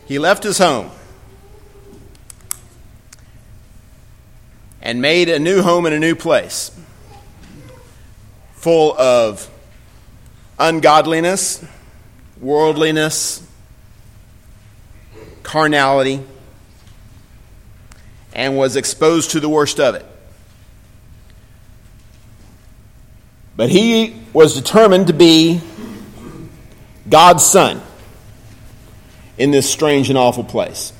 he left his home and made a new home in a new place, full of ungodliness, worldliness, carnality, and was exposed to the worst of it. But he was determined to be God's son in this strange and awful place.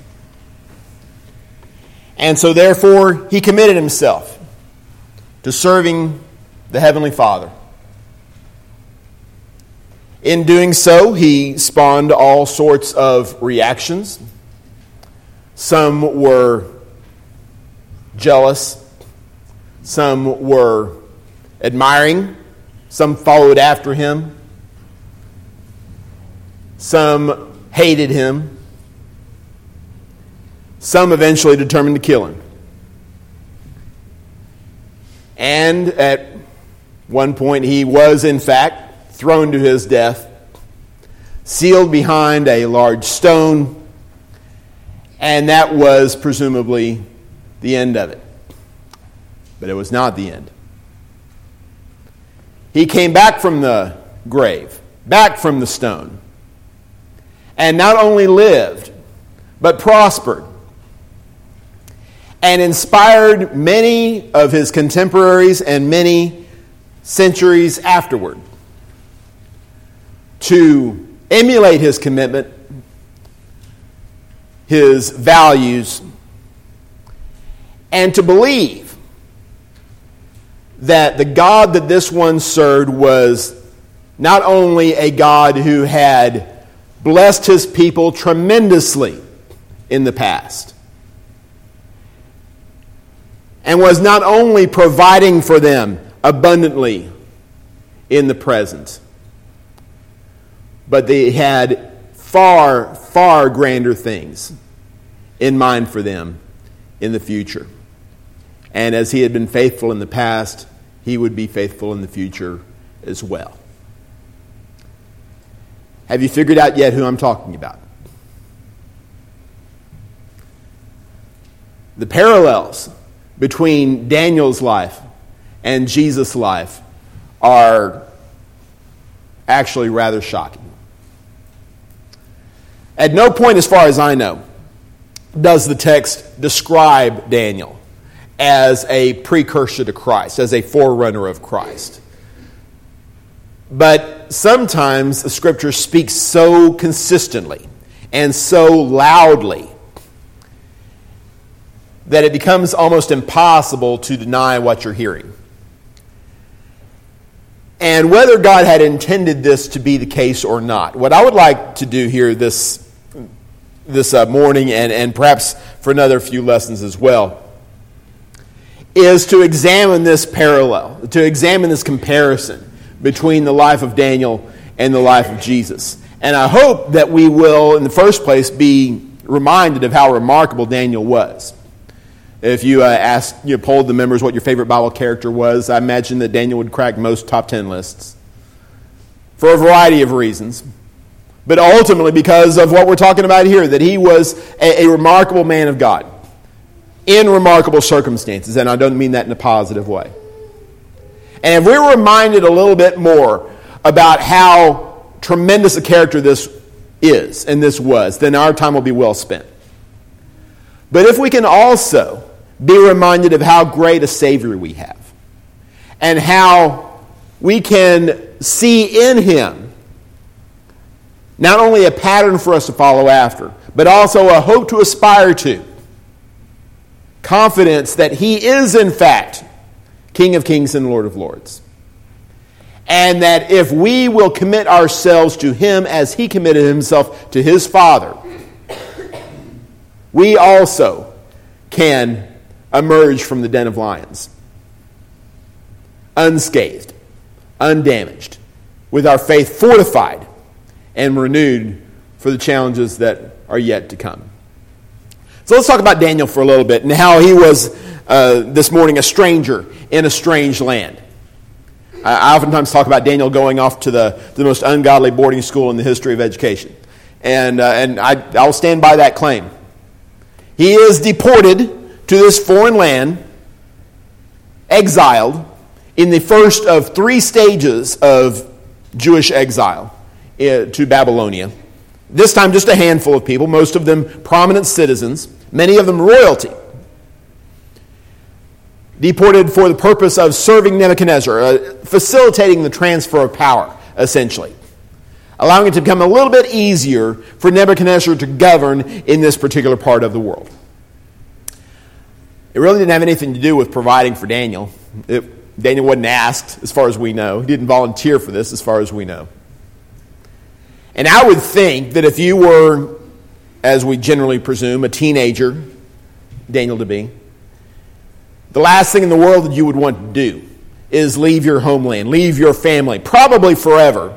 And so therefore, he committed himself to serving the Heavenly Father. In doing so, he spawned all sorts of reactions. Some were jealous. Some were admiring. Some followed after him. Some hated him. Some eventually determined to kill him. And at one point he was, in fact, thrown to his death, sealed behind a large stone, and that was presumably the end of it. But it was not the end. He came back from the grave, back from the stone, and not only lived, but prospered, and inspired many of his contemporaries and many centuries afterward to emulate his commitment, his values, and to believe that the God that this one served was not only a God who had blessed his people tremendously in the past, and was not only providing for them abundantly in the present, but they had far, far grander things in mind for them in the future. And as he had been faithful in the past, he would be faithful in the future as well. Have you figured out yet who I'm talking about? The parallels between Daniel's life and Jesus' life are actually rather shocking. At no point, as far as I know, does the text describe Daniel as a precursor to Christ, as a forerunner of Christ. But sometimes the Scripture speaks so consistently and so loudly that it becomes almost impossible to deny what you're hearing. And whether God had intended this to be the case or not, what I would like to do here this morning, and perhaps for another few lessons as well, is to examine this parallel, to examine this comparison between the life of Daniel and the life of Jesus. And I hope that we will, in the first place, be reminded of how remarkable Daniel was. If you polled the members what your favorite Bible character was, I imagine that Daniel would crack most top 10 lists for a variety of reasons. But ultimately because of what we're talking about here, that he was a remarkable man of God in remarkable circumstances, and I don't mean that in a positive way. And if we're reminded a little bit more about how tremendous a character this is and this was, then our time will be well spent. But if we can also be reminded of how great a Savior we have, and how we can see in him not only a pattern for us to follow after, but also a hope to aspire to, confidence that he is in fact King of Kings and Lord of Lords, and that if we will commit ourselves to him as he committed himself to his Father, we also can emerge from the den of lions unscathed, undamaged, with our faith fortified and renewed for the challenges that are yet to come. So let's talk about Daniel for a little bit and how he was this morning a stranger in a strange land. I oftentimes talk about Daniel going off to the most ungodly boarding school in the history of education. And I'll stand by that claim. He is deported to this foreign land, exiled, in the first of 3 stages of Jewish exile to Babylonia. This time just a handful of people, most of them prominent citizens, many of them royalty. Deported for the purpose of serving Nebuchadnezzar, facilitating the transfer of power, essentially. Allowing it to become a little bit easier for Nebuchadnezzar to govern in this particular part of the world. It really didn't have anything to do with providing for Daniel. Daniel wasn't asked, as far as we know. He didn't volunteer for this, as far as we know. And I would think that if you were, as we generally presume, a teenager, Daniel to be, the last thing in the world that you would want to do is leave your homeland, leave your family, probably forever,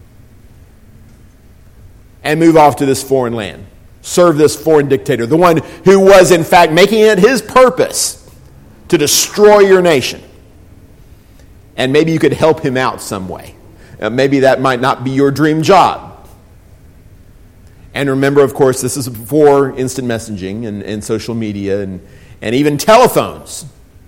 and move off to this foreign land. Serve this foreign dictator, the one who was in fact making it his purpose to destroy your nation. And maybe you could help him out some way. Maybe that might not be your dream job. And remember, of course, this is before instant messaging and social media and even telephones.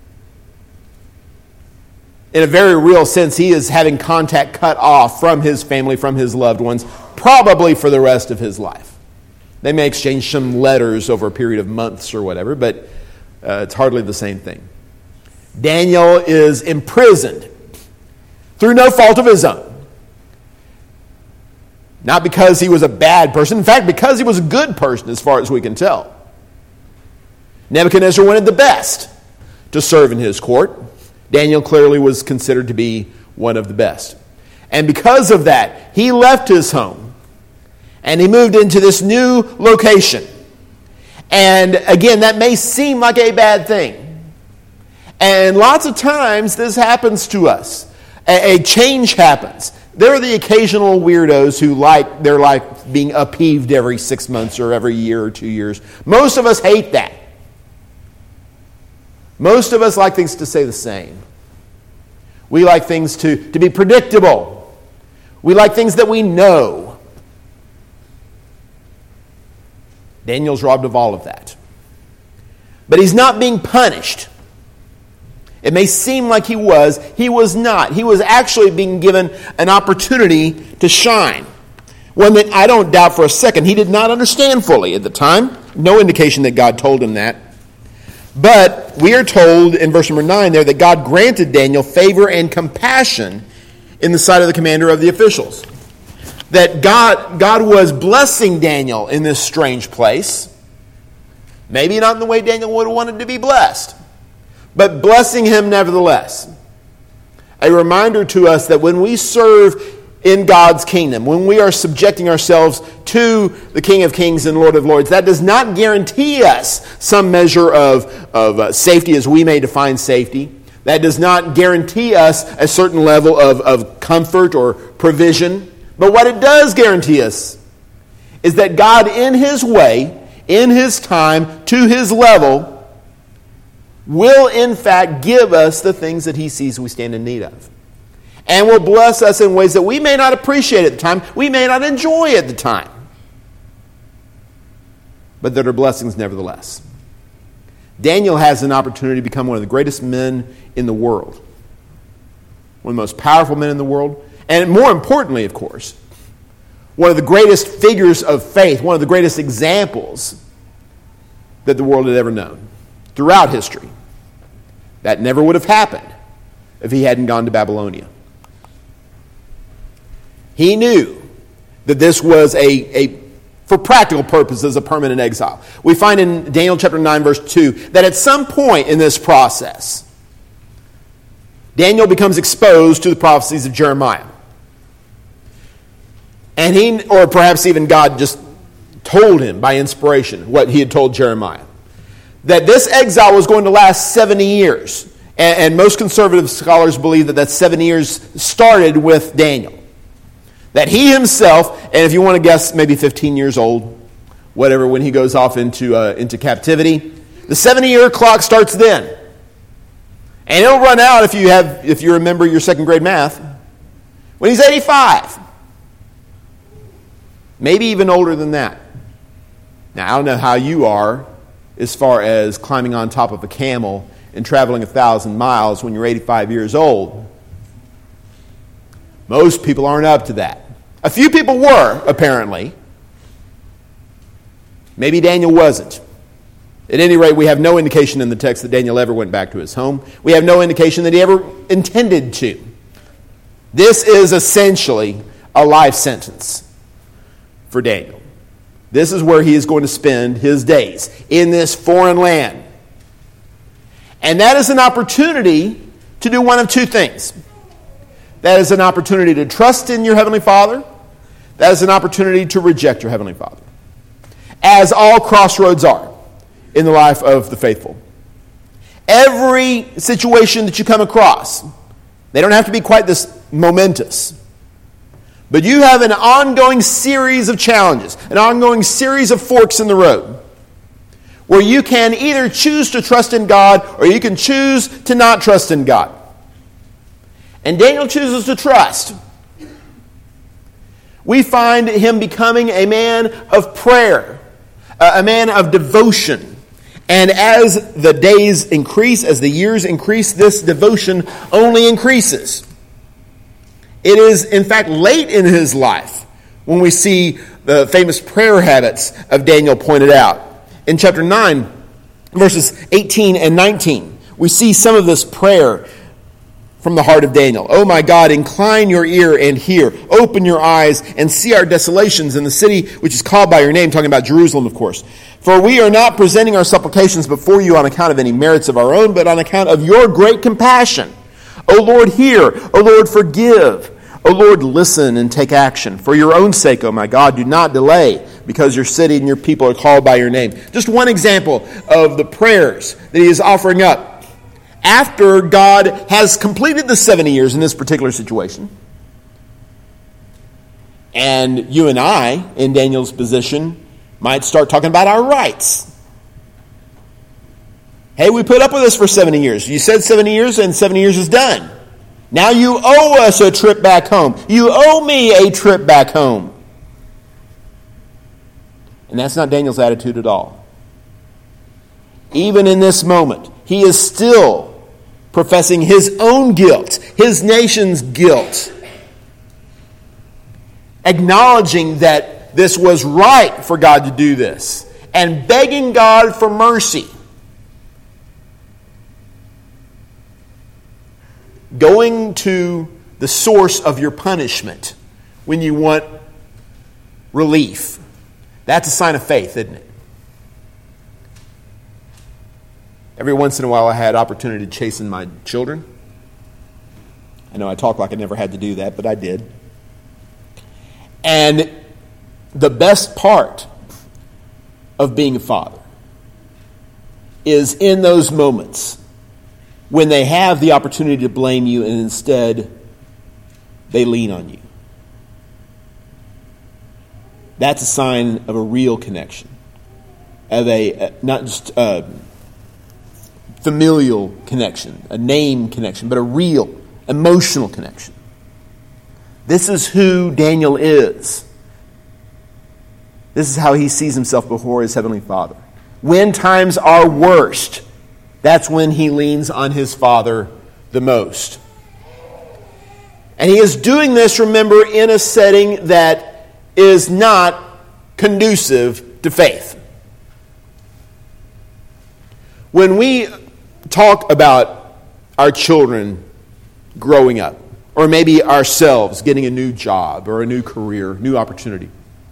In a very real sense, he is having contact cut off from his family, from his loved ones, probably for the rest of his life. They may exchange some letters over a period of months or whatever, but it's hardly the same thing. Daniel is imprisoned through no fault of his own. Not because he was a bad person. In fact, because he was a good person as far as we can tell. Nebuchadnezzar wanted the best to serve in his court. Daniel clearly was considered to be one of the best. And because of that, he left his home and he moved into this new location. And again, that may seem like a bad thing. And lots of times this happens to us. A change happens. There are the occasional weirdos who like their life being upheaved every 6 months or every year or 2 years. Most of us hate that. Most of us like things to stay the same. We like things to be predictable. We like things that we know. Daniel's robbed of all of that. But he's not being punished. It may seem like he was. He was not. He was actually being given an opportunity to shine. One that I don't doubt for a second he did not understand fully at the time. No indication that God told him that. But we are told in verse number 9 there that God granted Daniel favor and compassion in the sight of the commander of the officials. That God was blessing Daniel in this strange place. Maybe not in the way Daniel would have wanted to be blessed, but blessing him nevertheless. A reminder to us that when we serve in God's kingdom, when we are subjecting ourselves to the King of Kings and Lord of Lords, that does not guarantee us some measure of safety as we may define safety. That does not guarantee us a certain level of comfort or provision. But what it does guarantee us is that God, in His way, in His time, to His level, will in fact give us the things that He sees we stand in need of. And will bless us in ways that we may not appreciate at the time, we may not enjoy at the time, but that are blessings nevertheless. Daniel has an opportunity to become one of the greatest men in the world. One of the most powerful men in the world. And more importantly, of course, one of the greatest figures of faith, one of the greatest examples that the world had ever known throughout history. That never would have happened if he hadn't gone to Babylonia. He knew that this was for practical purposes, a permanent exile. We find in Daniel chapter 9, verse 2, that at some point in this process, Daniel becomes exposed to the prophecies of Jeremiah. And or perhaps even God just told him by inspiration what he had told Jeremiah. That this exile was going to last 70 years. And most conservative scholars believe that 70 years started with Daniel. That he himself, and if you want to guess, maybe 15 years old, whatever, when he goes off into captivity, the 70-year clock starts then. And it'll run out if you remember your second grade math, when he's 85. Maybe even older than that. Now, I don't know how you are as far as climbing on top of a camel and traveling 1,000 miles when you're 85 years old. Most people aren't up to that. A few people were, apparently. Maybe Daniel wasn't. At any rate, we have no indication in the text that Daniel ever went back to his home. We have no indication that he ever intended to. This is essentially a life sentence for Daniel. This is where he is going to spend his days, in this foreign land. And that is an opportunity to do one of two things. That is an opportunity to trust in your Heavenly Father. That is an opportunity to reject your Heavenly Father. As all crossroads are in the life of the faithful. Every situation that you come across, they don't have to be quite this momentous. But you have an ongoing series of challenges, an ongoing series of forks in the road, where you can either choose to trust in God or you can choose to not trust in God. And Daniel chooses to trust. We find him becoming a man of prayer, a man of devotion. And as the days increase, as the years increase, this devotion only increases. It is, in fact, late in his life when we see the famous prayer habits of Daniel pointed out. In chapter 9, verses 18 and 19, we see some of this prayer from the heart of Daniel. "Oh my God, incline your ear and hear. Open your eyes and see our desolations in the city which is called by your name," talking about Jerusalem, of course. "For we are not presenting our supplications before you on account of any merits of our own, but on account of your great compassion. O Lord, hear. O Lord, forgive. O Lord, listen and take action. For your own sake, O my God, do not delay, because your city and your people are called by your name." Just one example of the prayers that he is offering up after God has completed the 70 years in this particular situation. And you and I, in Daniel's position, might start talking about our rights. Hey, we put up with this for 70 years. You said 70 years, and 70 years is done. Now you owe us a trip back home. You owe me a trip back home. And that's not Daniel's attitude at all. Even in this moment, he is still professing his own guilt, his nation's guilt, acknowledging that this was right for God to do this, and begging God for mercy. Going to the source of your punishment when you want relief. That's a sign of faith, isn't it? Every once in a while I had opportunity to chasten my children. I know I talk like I never had to do that, but I did. And the best part of being a father is in those moments when they have the opportunity to blame you and instead they lean on you. That's a sign of a real connection, of a not just a familial connection, a name connection, but a real emotional connection. This is who Daniel is. This is how he sees himself before his Heavenly Father. When times are worst, that's when he leans on his Father the most. And he is doing this, remember, in a setting that is not conducive to faith. When we talk about our children growing up, or maybe ourselves getting a new job or a new career, new opportunity,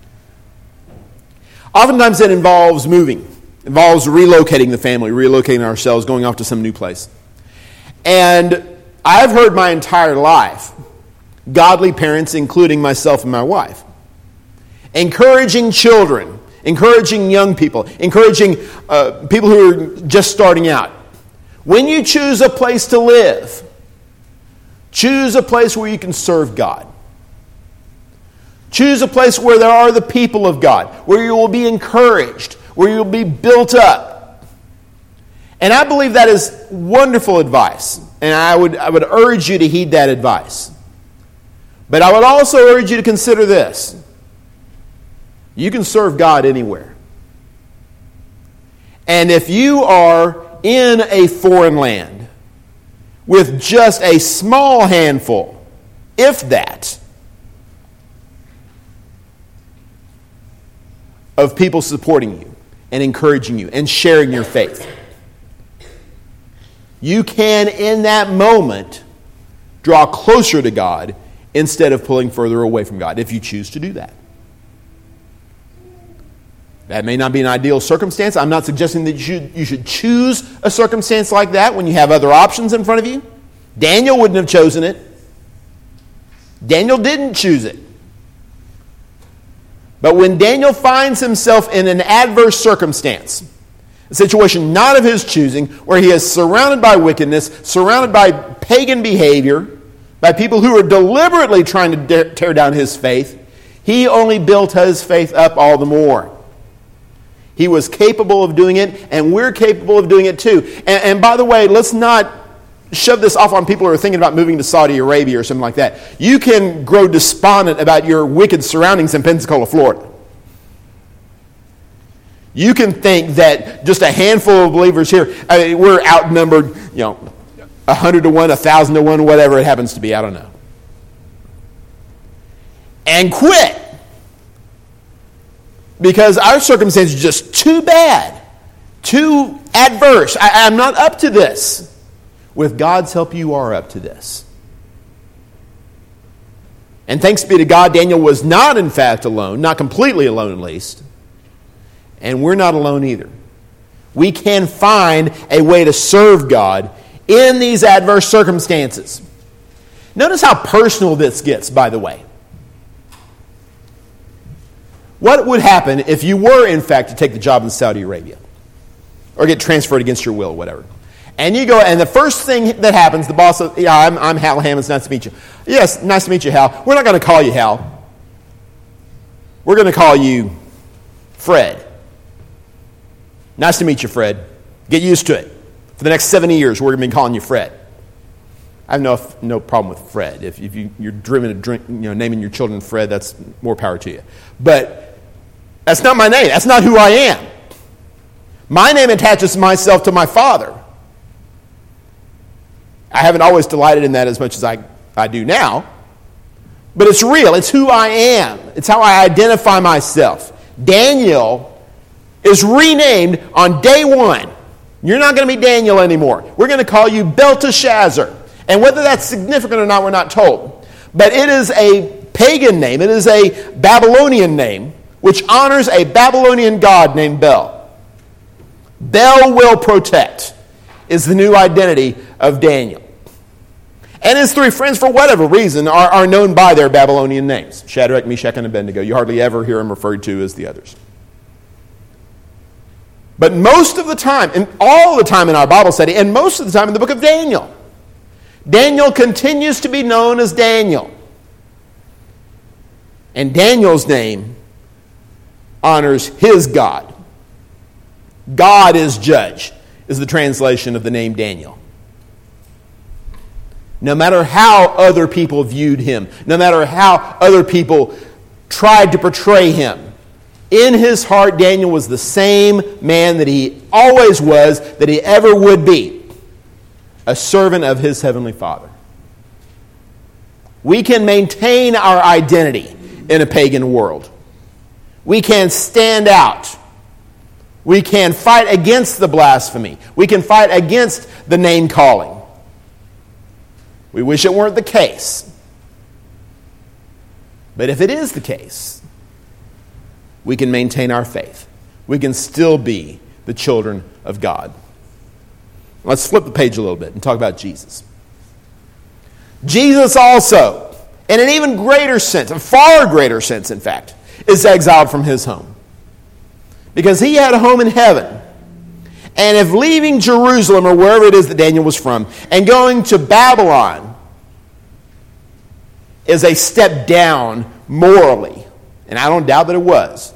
oftentimes it involves moving. It involves relocating the family, relocating ourselves, going off to some new place. And I've heard my entire life godly parents, including myself and my wife, encouraging children, encouraging young people, encouraging people who are just starting out. When you choose a place to live, choose a place where you can serve God. Choose a place where there are the people of God, where you will be encouraged, where you will be built up. And I believe that is wonderful advice. And I would urge you to heed that advice. But I would also urge you to consider this. You can serve God anywhere. And if you are in a foreign land with just a small handful, if that, of people supporting you and encouraging you and sharing your faith, you can, in that moment, draw closer to God instead of pulling further away from God, if you choose to do that. That may not be an ideal circumstance. I'm not suggesting that you should choose a circumstance like that when you have other options in front of you. Daniel wouldn't have chosen it. Daniel didn't choose it. But when Daniel finds himself in an adverse circumstance, a situation not of his choosing, where he is surrounded by wickedness, surrounded by pagan behavior, by people who are deliberately trying to tear down his faith, he only built his faith up all the more. He was capable of doing it, and we're capable of doing it too. And by the way, let's not shove this off on people who are thinking about moving to Saudi Arabia or something like that. You can grow despondent about your wicked surroundings in Pensacola, Florida. You can think that just a handful of believers here, we're outnumbered, 100 to 1, 1,000 to 1, whatever it happens to be, I don't know. And quit. Because our circumstance is just too bad, too adverse. I'm not up to this. With God's help, you are up to this. And thanks be to God, Daniel was not in fact alone, not completely alone at least. And we're not alone either. We can find a way to serve God in these adverse circumstances. Notice how personal this gets, by the way. What would happen if you were, in fact, to take the job in Saudi Arabia? Or get transferred against your will, or whatever. And you go, and the first thing that happens, the boss says, yeah, I'm Hal Hammons, nice to meet you. Yes, nice to meet you, Hal. We're not going to call you Hal. We're going to call you Fred. Nice to meet you, Fred. Get used to it. For the next 70 years, we're going to be calling you Fred. I have no problem with Fred. If you're driven to naming your children Fred, that's more power to you. But that's not my name. That's not who I am. My name attaches myself to my Father. I haven't always delighted in that as much as I do now. But it's real. It's who I am. It's how I identify myself. Daniel is renamed on day one. You're not going to be Daniel anymore. We're going to call you Belteshazzar. And whether that's significant or not, we're not told. But it is a pagan name. It is a Babylonian name, which honors a Babylonian god named Bel. Bel will protect is the new identity of Daniel. And his three friends, for whatever reason, are known by their Babylonian names. Shadrach, Meshach, and Abednego. You hardly ever hear them referred to as the others. But most of the time, and all the time in our Bible study, and most of the time in the book of Daniel, Daniel continues to be known as Daniel. And Daniel's name honors his God. God is judge, is the translation of the name Daniel. No matter how other people viewed him, no matter how other people tried to portray him, in his heart, Daniel was the same man that he always was, that he ever would be. A servant of his heavenly Father. We can maintain our identity in a pagan world. We can stand out. We can fight against the blasphemy. We can fight against the name calling. We wish it weren't the case. But if it is the case, we can maintain our faith. We can still be the children of God. Let's flip the page a little bit and talk about Jesus. Jesus also, in an even greater sense, a far greater sense, in fact, is exiled from his home. Because he had a home in heaven. And if leaving Jerusalem or wherever it is that Daniel was from and going to Babylon is a step down morally, and I don't doubt that it was,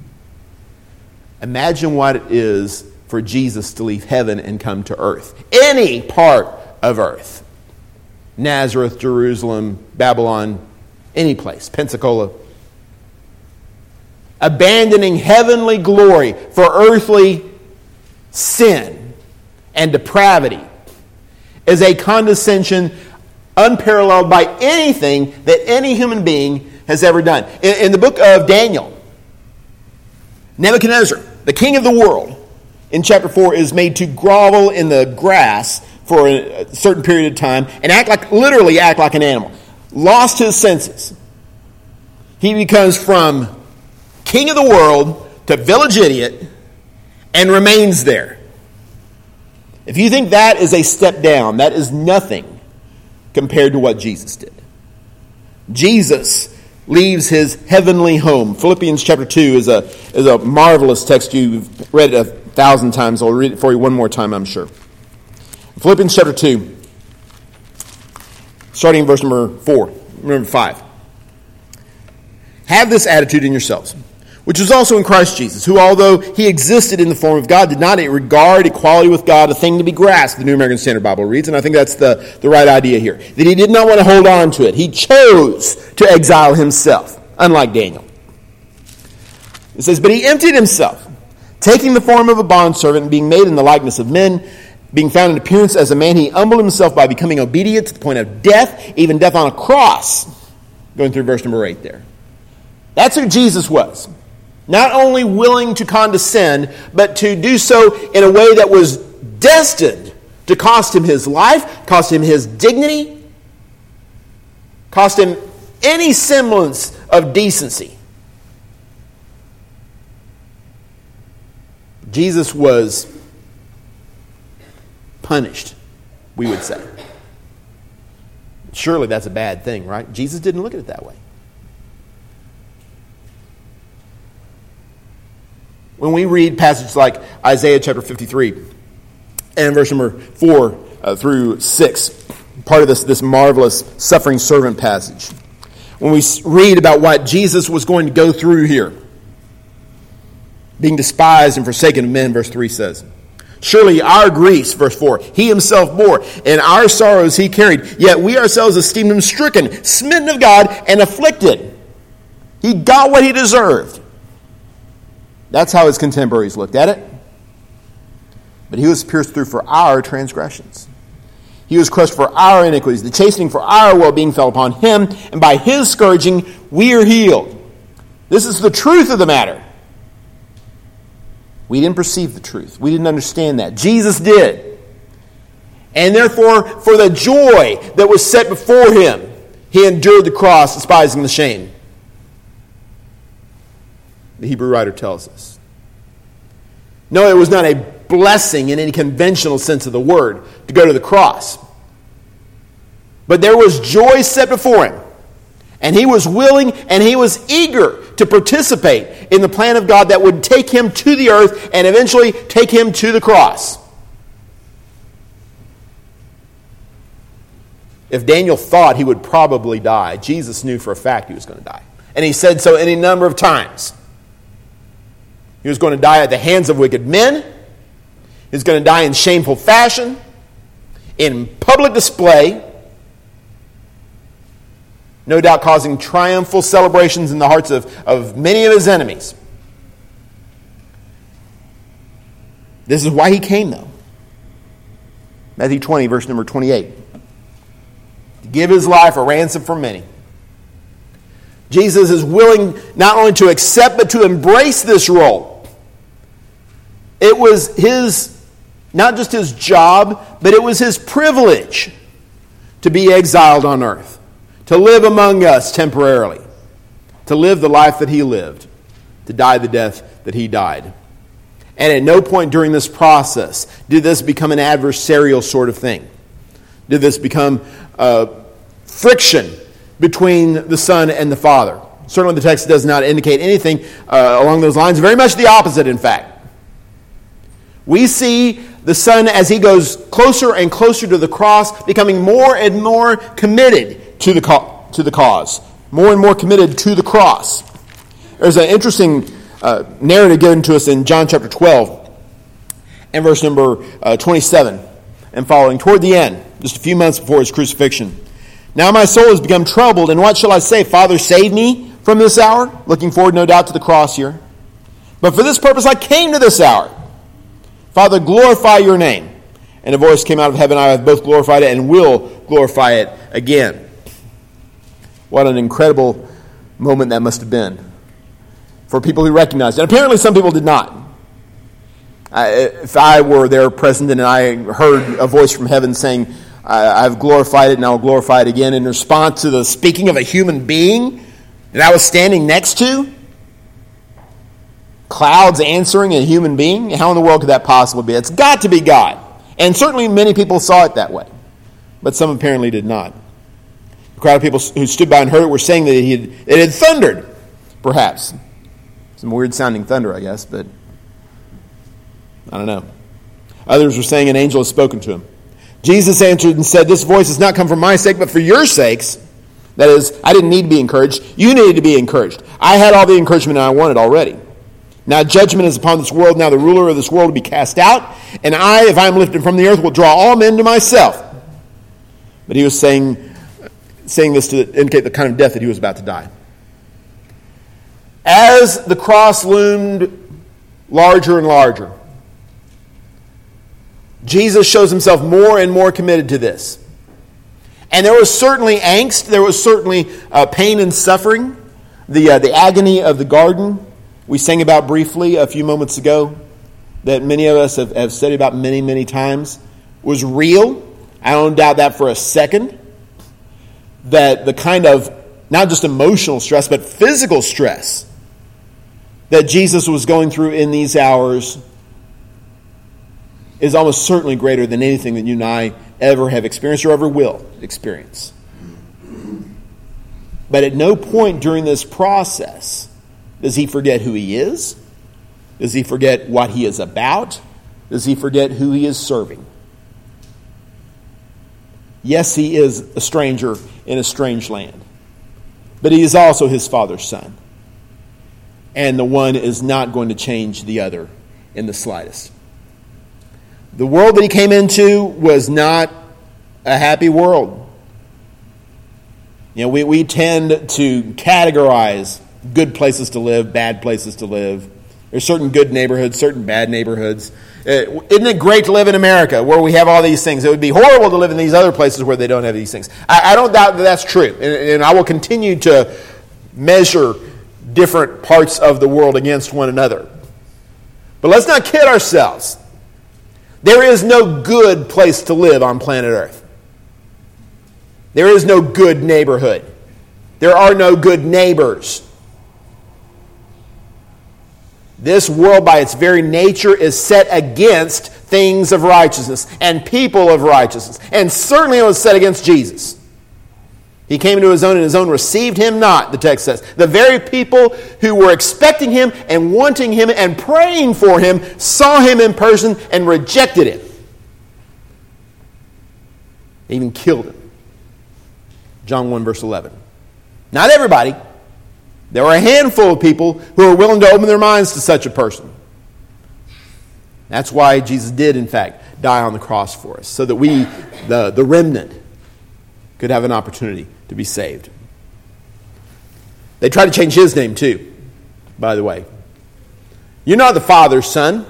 imagine what it is for Jesus to leave heaven and come to earth. Any part of earth. Nazareth, Jerusalem, Babylon, any place. Pensacola. abandoning heavenly glory for earthly sin and depravity, is a condescension unparalleled by anything that any human being has ever done. In the book of Daniel, Nebuchadnezzar, the king of the world, in chapter 4, is made to grovel in the grass for a certain period of time and literally act like an animal. Lost his senses. He becomes from king of the world to village idiot and remains there. If you think that is a step down, that is nothing compared to what Jesus did. Jesus leaves his heavenly home. Philippians chapter 2 is a marvelous text. You've read it 1,000 times. I'll read it for you one more time, I'm sure. Philippians chapter 2, starting in verse number 5. Have this attitude in yourselves, which was also in Christ Jesus, who, although he existed in the form of God, did not regard equality with God a thing to be grasped, the New American Standard Bible reads, and I think that's the right idea here. That he did not want to hold on to it. He chose to exile himself, unlike Daniel. It says, but he emptied himself, taking the form of a bondservant and being made in the likeness of men, being found in appearance as a man, he humbled himself by becoming obedient to the point of death, even death on a cross. Going through verse number 8 there. That's who Jesus was. Not only willing to condescend, but to do so in a way that was destined to cost him his life, cost him his dignity, cost him any semblance of decency. Jesus was punished, we would say. Surely that's a bad thing, right? Jesus didn't look at it that way. When we read passages like Isaiah chapter 53 and verse number 4 through 6, part of this marvelous suffering servant passage, when we read about what Jesus was going to go through here, being despised and forsaken of men, verse 3 says, surely our griefs, verse 4, he himself bore, and our sorrows he carried, yet we ourselves esteemed him stricken, smitten of God, and afflicted. He got what he deserved. That's how his contemporaries looked at it. But he was pierced through for our transgressions. He was crushed for our iniquities. The chastening for our well-being fell upon him, and by his scourging we are healed. This is the truth of the matter. We didn't perceive the truth. We didn't understand that. Jesus did. And therefore, for the joy that was set before him, he endured the cross, despising the shame. The Hebrew writer tells us. No, it was not a blessing in any conventional sense of the word to go to the cross. But there was joy set before him. And he was willing and he was eager to participate in the plan of God that would take him to the earth and eventually take him to the cross. If Daniel thought he would probably die, Jesus knew for a fact he was going to die. And he said so any number of times. He was going to die at the hands of wicked men. He was going to die in shameful fashion, in public display, no doubt causing triumphal celebrations in the hearts of many of his enemies. This is why he came, though. Matthew 20, verse number 28. To give his life a ransom for many. Jesus is willing not only to accept, but to embrace this role. It was his, not just his job, but it was his privilege to be exiled on earth. To live among us temporarily. To live the life that he lived. To die the death that he died. And at no point during this process did this become an adversarial sort of thing. Did this become friction between the Son and the Father. Certainly the text does not indicate anything along those lines. Very much the opposite, in fact. We see the Son, as he goes closer and closer to the cross, becoming more and more committed to the cause. More and more committed to the cross. There's an interesting narrative given to us in John chapter 12 and verse number 27 and following, toward the end, just a few months before his crucifixion. Now my soul has become troubled, and what shall I say? Father, save me from this hour, looking forward, no doubt, to the cross here. But for this purpose I came to this hour. Father, glorify your name. And a voice came out of heaven, I have both glorified it and will glorify it again. What an incredible moment that must have been for people who recognized it. And apparently some people did not. If I were there present and I heard a voice from heaven saying, I've glorified it and I'll glorify it again, in response to the speaking of a human being that I was standing next to, clouds answering a human being, how in the world could that possibly be? It's got to be God. And certainly many people saw it that way, but some apparently did not. The crowd of people who stood by and heard it were saying that it had thundered, perhaps. Some weird-sounding thunder, I guess, but I don't know. Others were saying an angel had spoken to him. Jesus answered and said, this voice has not come for my sake, but for your sakes. That is, I didn't need to be encouraged. You needed to be encouraged. I had all the encouragement I wanted already. Now judgment is upon this world. Now the ruler of this world will be cast out. And I, if I am lifted from the earth, will draw all men to myself. But he was saying this to indicate the kind of death that he was about to die. As the cross loomed larger and larger, Jesus shows himself more and more committed to this. And there was certainly angst, there was certainly pain and suffering. The agony of the garden we sang about briefly a few moments ago, that many of us have studied about many, many times, was real. I don't doubt that for a second. That the kind of, not just emotional stress, but physical stress that Jesus was going through in these hours is almost certainly greater than anything that you and I ever have experienced or ever will experience. But at no point during this process does he forget who he is? Does he forget what he is about? Does he forget who he is serving? Yes, he is a stranger in a strange land. But he is also his Father's son. And the one is not going to change the other in the slightest. The world that he came into was not a happy world. You know, we tend to categorize good places to live, bad places to live. There's certain good neighborhoods, certain bad neighborhoods. Isn't it great to live in America where we have all these things? It would be horrible to live in these other places where they don't have these things. I don't doubt that that's true. And I will continue to measure different parts of the world against one another. But let's not kid ourselves. There is no good place to live on planet Earth. There is no good neighborhood. There are no good neighbors. This world, by its very nature, is set against things of righteousness and people of righteousness. And certainly it was set against Jesus. He came into his own, and his own received him not, the text says. The very people who were expecting him and wanting him and praying for him saw him in person and rejected him. They even killed him. John 1, verse 11. Not everybody. There were a handful of people who were willing to open their minds to such a person. That's why Jesus did, in fact, die on the cross for us, so that we, the remnant, could have an opportunity to be saved. They tried to change his name too, by the way. You're not the Father's son.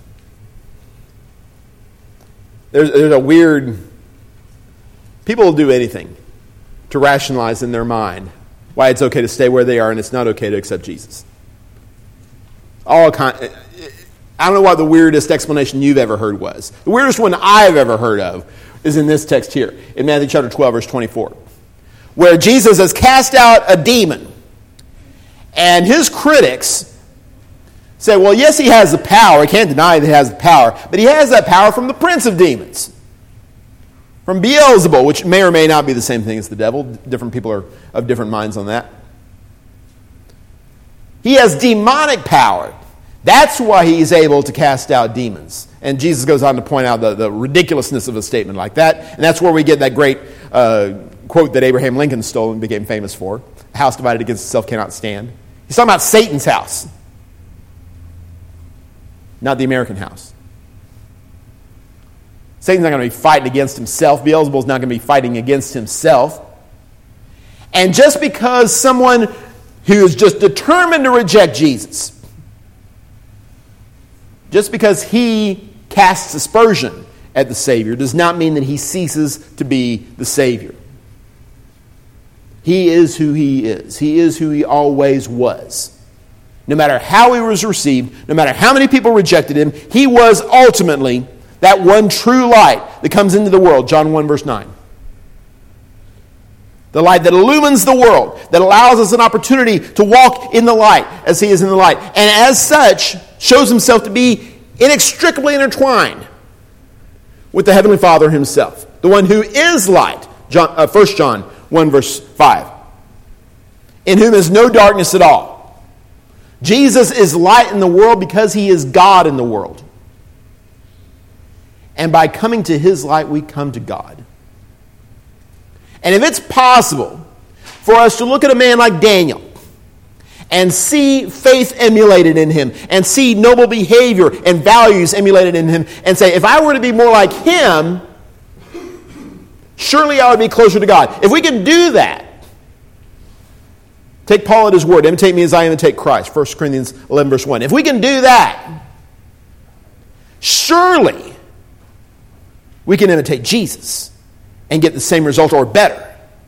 There's a weird... People will do anything to rationalize in their mind why it's okay to stay where they are and it's not okay to accept Jesus. I don't know what the weirdest explanation you've ever heard was. The weirdest one I've ever heard of is in this text here, in Matthew chapter 12, verse 24, where Jesus has cast out a demon. And his critics say, well, yes, he has the power. I can't deny that he has the power. But he has that power from the prince of demons, from Beelzebul, which may or may not be the same thing as the devil. Different people are of different minds on that. He has demonic power. That's why he's able to cast out demons. And Jesus goes on to point out the ridiculousness of a statement like that. And that's where we get that great quote that Abraham Lincoln stole and became famous for. A house divided against itself cannot stand. He's talking about Satan's house, not the American house. Satan's not going to be fighting against himself. Beelzebul's not going to be fighting against himself. And just because someone who is just determined to reject Jesus. Just because he casts aspersion at the Savior does not mean that he ceases to be the Savior. He is who he is. He is who he always was. No matter how he was received, no matter how many people rejected him, he was ultimately that one true light that comes into the world. John 1 verse 9. The light that illumines the world, that allows us an opportunity to walk in the light as he is in the light. And as such, shows himself to be inextricably intertwined with the Heavenly Father himself. The one who is light. 1 John 1 verse 5. In whom is no darkness at all. Jesus is light in the world because he is God in the world. And by coming to his light, we come to God. And if it's possible for us to look at a man like Daniel and see faith emulated in him and see noble behavior and values emulated in him and say, if I were to be more like him, surely I would be closer to God. If we can do that, take Paul at his word, imitate me as I imitate Christ, 1 Corinthians 11 verse 1. If we can do that, surely we can imitate Jesus and get the same result or better.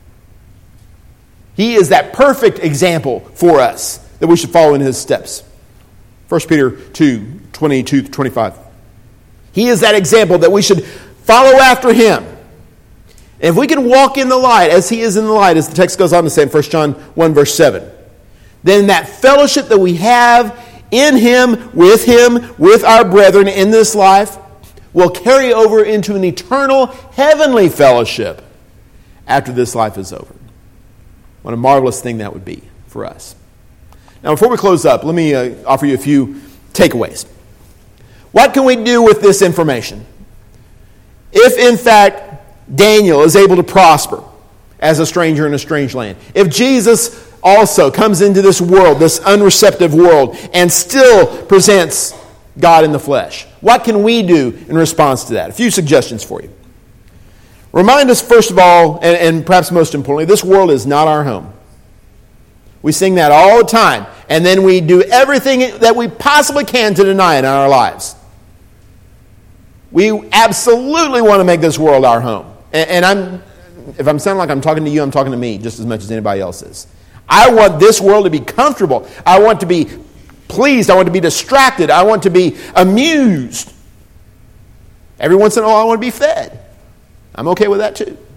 He is that perfect example for us that we should follow in his steps. 1 Peter 2, 22-25. He is that example that we should follow after him. And if we can walk in the light as he is in the light, as the text goes on to say in 1 John 1 verse 7, then that fellowship that we have in him, with our brethren in this life, will carry over into an eternal heavenly fellowship after this life is over. What a marvelous thing that would be for us. Now, before we close up, let me offer you a few takeaways. What can we do with this information? If, in fact, Daniel is able to prosper as a stranger in a strange land, if Jesus also comes into this world, this unreceptive world, and still presents God in the flesh, what can we do in response to that? A few suggestions for you. Remind us, first of all, and perhaps most importantly, this world is not our home. We sing that all the time, and then we do everything that we possibly can to deny it in our lives. We absolutely want to make this world our home. And if I'm sounding like I'm talking to you, I'm talking to me just as much as anybody else is. I want this world to be comfortable. I want to be pleased. I want to be distracted. I want to be amused. Every once in a while, I want to be fed. I'm okay with that too.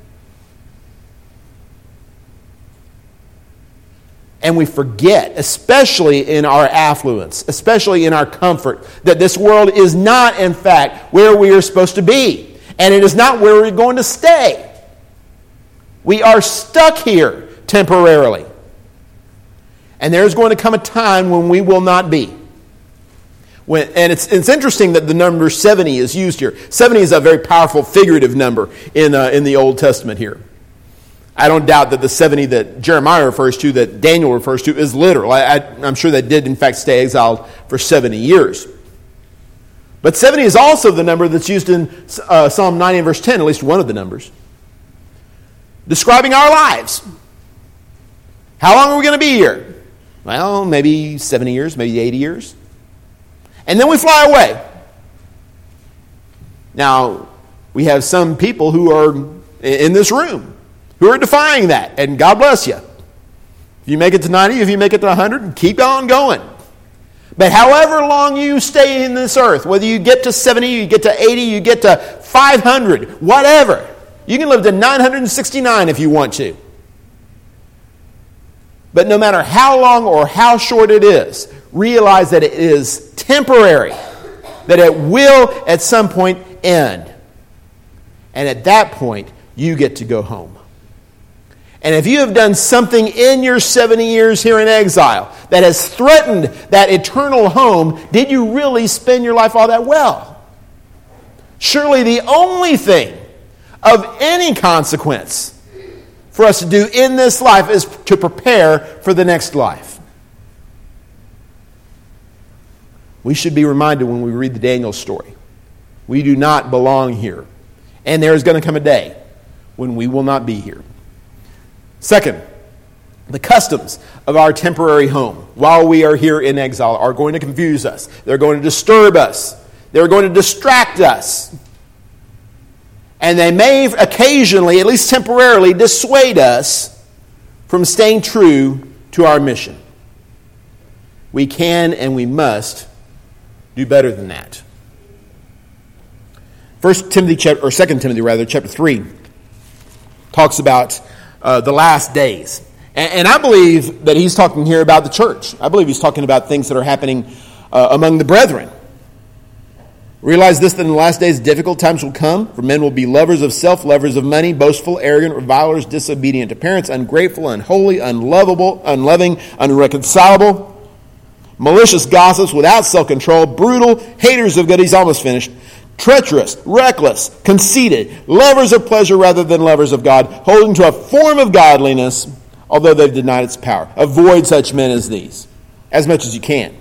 And we forget, especially in our affluence, especially in our comfort, that this world is not, in fact, where we are supposed to be. And it is not where we're going to stay. We are stuck here temporarily. And there's going to come a time when we will not be. And it's interesting that the number 70 is used here. 70 is a very powerful figurative number in the Old Testament here. I don't doubt that the 70 that Jeremiah refers to, that Daniel refers to, is literal. I'm sure they did, in fact, stay exiled for 70 years. But 70 is also the number that's used in Psalm 90 and verse 10, at least one of the numbers, describing our lives. How long are we going to be here? Well, maybe 70 years, maybe 80 years. And then we fly away. Now, we have some people who are in this room who are defying that, and God bless you. If you make it to 90, if you make it to 100, keep on going. But however long you stay in this earth, whether you get to 70, you get to 80, you get to 500, whatever, you can live to 969 if you want to. But no matter how long or how short it is, realize that it is temporary, that it will at some point end. And at that point, you get to go home. And if you have done something in your 70 years here in exile that has threatened that eternal home, did you really spend your life all that well? Surely the only thing of any consequence for us to do in this life is to prepare for the next life. We should be reminded when we read the Daniel story, we do not belong here. And there is going to come a day when we will not be here. Second, The customs of our temporary home while we are here in exile are going to confuse us. They're going to disturb us. They're going to distract us. And they may occasionally, at least temporarily, dissuade us from staying true to our mission. We can and we must do better than that. 2 Timothy chapter 3 talks about the last days. And I believe that he's talking here about the church. I believe he's talking about things that are happening among the brethren. Realize this, that in the last days difficult times will come, for men will be lovers of self, lovers of money, boastful, arrogant, revilers, disobedient to parents, ungrateful, unholy, unlovable, unloving, unreconcilable, malicious gossips, without self-control, brutal, haters of good. He's almost finished. Treacherous, reckless, conceited, lovers of pleasure rather than lovers of God, holding to a form of godliness, although they've denied its power. Avoid such men as these, as much as you can.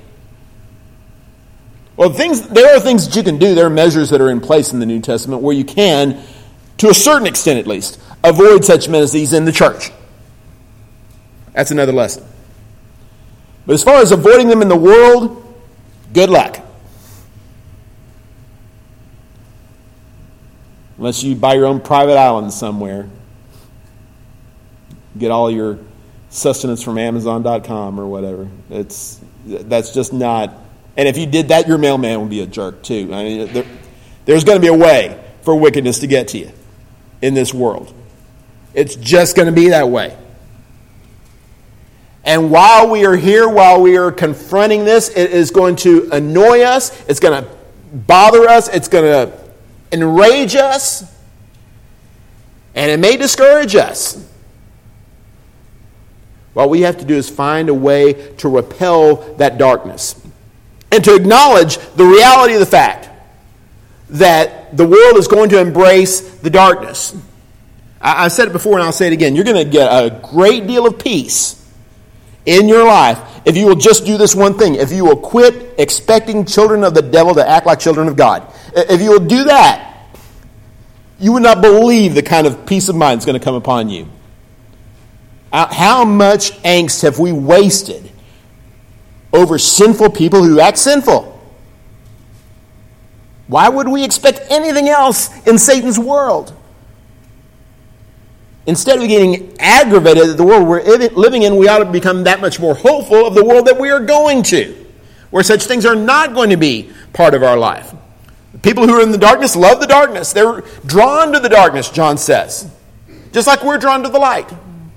Well, there are things that you can do. There are measures that are in place in the New Testament where you can, to a certain extent at least, avoid such men as these in the church. That's another lesson. But as far as avoiding them in the world, good luck. Unless you buy your own private island somewhere. Get all your sustenance from Amazon.com or whatever. That's just not... And if you did that, your mailman would be a jerk too. I mean, there's going to be a way for wickedness to get to you in this world. It's just going to be that way. And while we are here, while we are confronting this, it is going to annoy us. It's going to bother us. It's going to enrage us. And it may discourage us. What we have to do is find a way to repel that darkness. And to acknowledge the reality of the fact that the world is going to embrace the darkness. I've said it before and I'll say it again. You're going to get a great deal of peace in your life if you will just do this one thing. If you will quit expecting children of the devil to act like children of God. If you will do that, you would not believe the kind of peace of mind that's going to come upon you. How much angst have we wasted over sinful people who act sinful? Why would we expect anything else in Satan's world? Instead of getting aggravated at the world we're living in, we ought to become that much more hopeful of the world that we are going to, where such things are not going to be part of our life. The people who are in the darkness love the darkness. They're drawn to the darkness, John says, just like we're drawn to the light.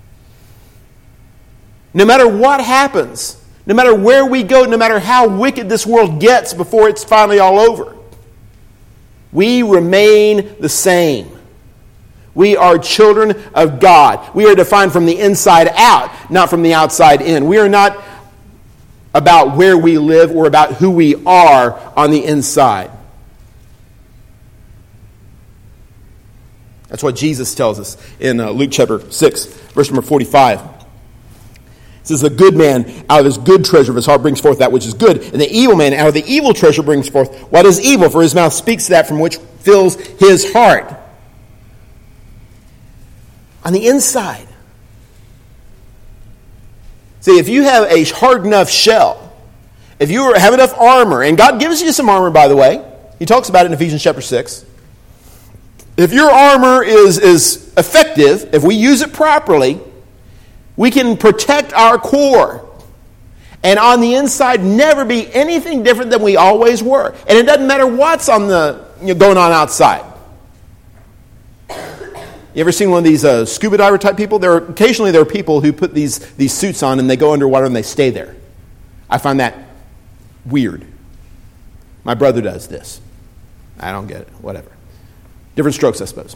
No matter what happens, no matter where we go, no matter how wicked this world gets before it's finally all over, we remain the same. We are children of God. We are defined from the inside out, not from the outside in. We are not about where we live or about who we are on the inside. That's what Jesus tells us in Luke chapter 6, verse number 45. It says, the good man out of his good treasure of his heart brings forth that which is good, and the evil man out of the evil treasure brings forth what is evil, for his mouth speaks that from which fills his heart. On the inside. See, if you have a hard enough shell, if you have enough armor, and God gives you some armor, by the way. He talks about it in Ephesians chapter 6. If your armor is effective, if we use it properly, we can protect our core. And on the inside, never be anything different than we always were. And it doesn't matter what's on going on outside. You ever seen one of these scuba diver type people? Occasionally there are people who put these suits on and they go underwater and they stay there. I find that weird. My brother does this. I don't get it. Whatever. Different strokes, I suppose.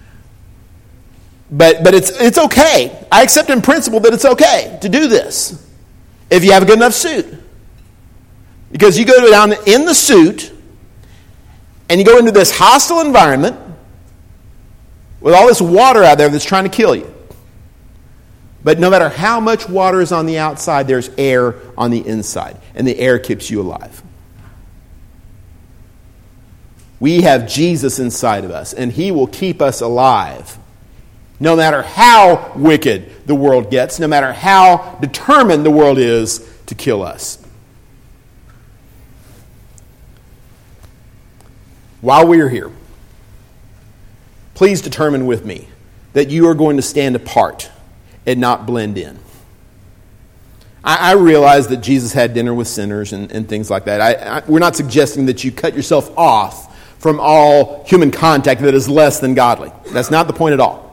But it's okay. I accept in principle that it's okay to do this if you have a good enough suit. Because you go down in the suit and you go into this hostile environment with all this water out there that's trying to kill you. But no matter how much water is on the outside, there's air on the inside. And the air keeps you alive. We have Jesus inside of us, and He will keep us alive No matter how wicked the world gets, no matter how determined the world is to kill us. While we are here, please determine with me that you are going to stand apart and not blend in. I realize that Jesus had dinner with sinners and things like that. We're not suggesting that you cut yourself off from all human contact that is less than godly. That's not the point at all.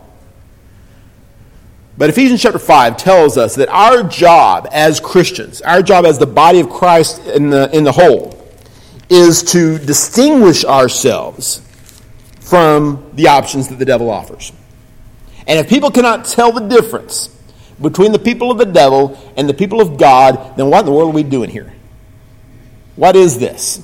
But Ephesians chapter 5 tells us that our job as Christians, our job as the body of Christ in the whole, is to distinguish ourselves from the options that the devil offers. And if people cannot tell the difference between the people of the devil and the people of God, then what in the world are we doing here? What is this?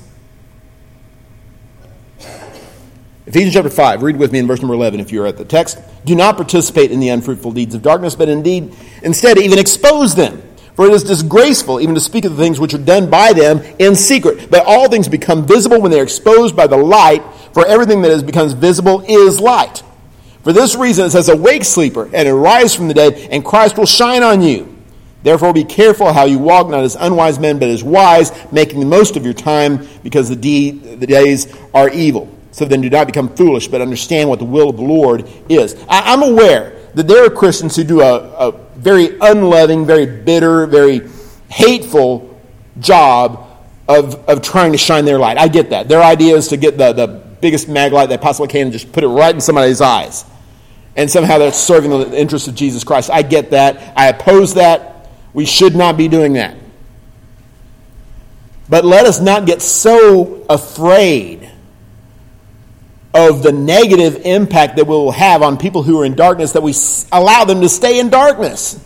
Ephesians chapter 5, read with me in verse number 11 if you're at the text. Do not participate in the unfruitful deeds of darkness, but instead even expose them. For it is disgraceful even to speak of the things which are done by them in secret. But all things become visible when they are exposed by the light, for everything that becomes visible is light. For this reason it says, awake, sleeper, and arise from the dead, and Christ will shine on you. Therefore be careful how you walk, not as unwise men, but as wise, making the most of your time, because the days are evil. So then do not become foolish, but understand what the will of the Lord is. I'm aware that there are Christians who do a very unloving, very bitter, very hateful job of trying to shine their light. I get that. Their idea is to get the biggest mag light they possibly can and just put it right in somebody's eyes. And somehow that's serving the interests of Jesus Christ. I get that. I oppose that. We should not be doing that. But let us not get so afraid of the negative impact that we will have on people who are in darkness that we allow them to stay in darkness.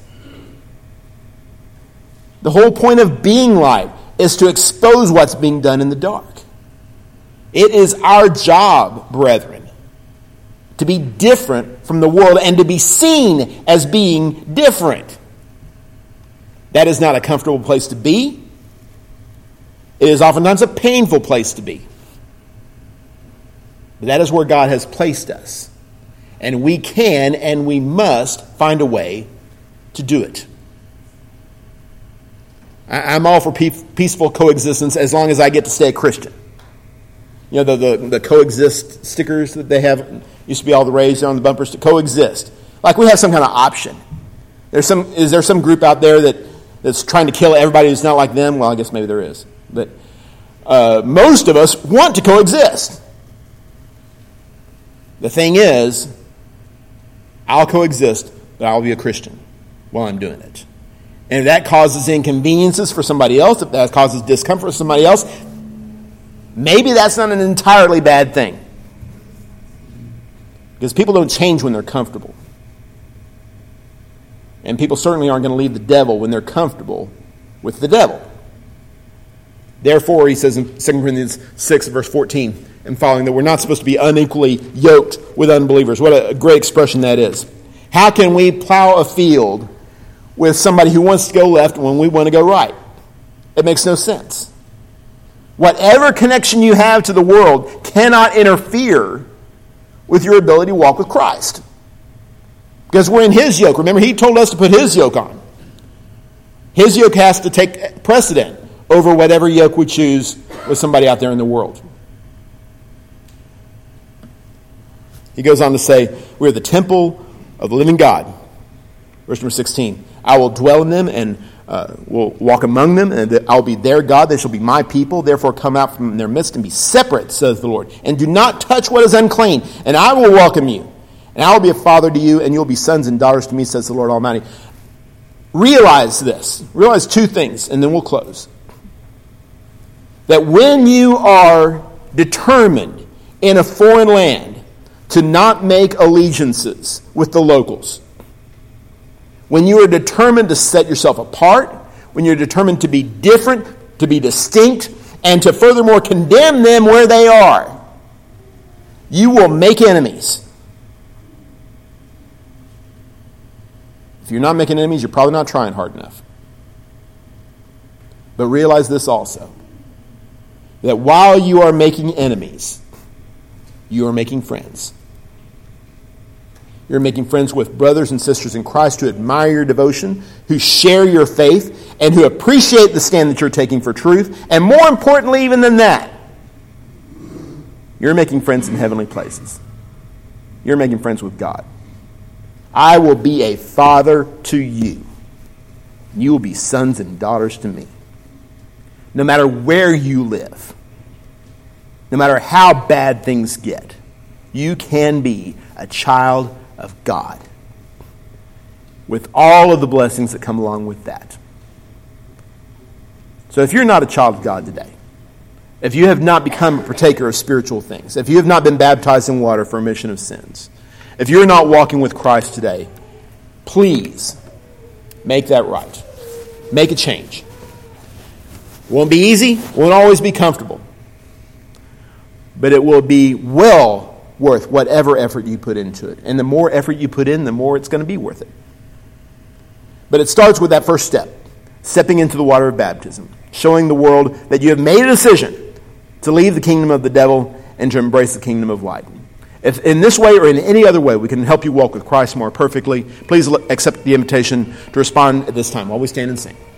The whole point of being light is to expose what's being done in the dark. It is our job, brethren, to be different from the world and to be seen as being different. That is not a comfortable place to be. It is oftentimes a painful place to be. But that is where God has placed us. And we can and we must find a way to do it. I'm all for peaceful coexistence as long as I get to stay a Christian. You know, the coexist stickers that they have, used to be all the rage on the bumpers, to coexist. Like we have some kind of option. Is there some group out there that's trying to kill everybody who's not like them? Well, I guess maybe there is. But most of us want to coexist. The thing is, I'll coexist, but I'll be a Christian while I'm doing it. And if that causes inconveniences for somebody else, if that causes discomfort for somebody else, maybe that's not an entirely bad thing. Because people don't change when they're comfortable. And people certainly aren't going to leave the devil when they're comfortable with the devil. Therefore, he says in 2 Corinthians 6, verse 14, and following, that we're not supposed to be unequally yoked with unbelievers. What a great expression that is. How can we plow a field with somebody who wants to go left when we want to go right? It makes no sense. Whatever connection you have to the world cannot interfere with your ability to walk with Christ. Because we're in His yoke. Remember, He told us to put His yoke on. His yoke has to take precedent over whatever yoke we choose with somebody out there in the world. He goes on to say, we're the temple of the living God. Verse number 16, I will dwell in them and will walk among them, and I'll be their God. They shall be my people. Therefore come out from their midst and be separate, says the Lord. And do not touch what is unclean, and I will welcome you. And I will be a father to you, and you will be sons and daughters to me, says the Lord Almighty. Realize this. Realize two things, and then we'll close. That when you are determined in a foreign land to not make allegiances with the locals, when you are determined to set yourself apart, when you're determined to be different, to be distinct, and to furthermore condemn them where they are, you will make enemies. If you're not making enemies, you're probably not trying hard enough. But realize this also, that while you are making enemies, you are making friends. You're making friends with brothers and sisters in Christ who admire your devotion, who share your faith, and who appreciate the stand that you're taking for truth. And more importantly even than that, you're making friends in heavenly places. You're making friends with God. I will be a father to you. You will be sons and daughters to me. No matter where you live, no matter how bad things get, you can be a child of God with all of the blessings that come along with that. So if you're not a child of God today, if you have not become a partaker of spiritual things, if you have not been baptized in water for remission of sins, if you're not walking with Christ today, please make that right. Make a change. It won't be easy, won't always be comfortable, but it will be well worth whatever effort you put into it. And the more effort you put in, the more it's going to be worth it. But it starts with that first step, stepping into the water of baptism, showing the world that you have made a decision to leave the kingdom of the devil and to embrace the kingdom of light. If in this way or in any other way we can help you walk with Christ more perfectly, please accept the invitation to respond at this time while we stand and sing.